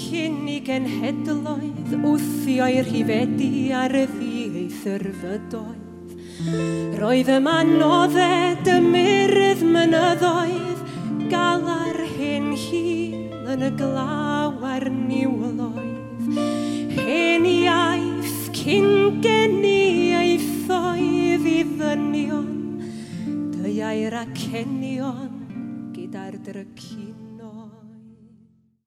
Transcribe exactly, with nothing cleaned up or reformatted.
cyn i genhedloedd wthio'i rhifedu ar y ddiaeth yr fydoedd. Roedd yma noddau dymyrdd mynyddoedd, galar hen hil yn y glaw a'r niwloedd. Hen iaith cyn geni eithoedd i ddynion, deia'r acenion gyda'r drycyn.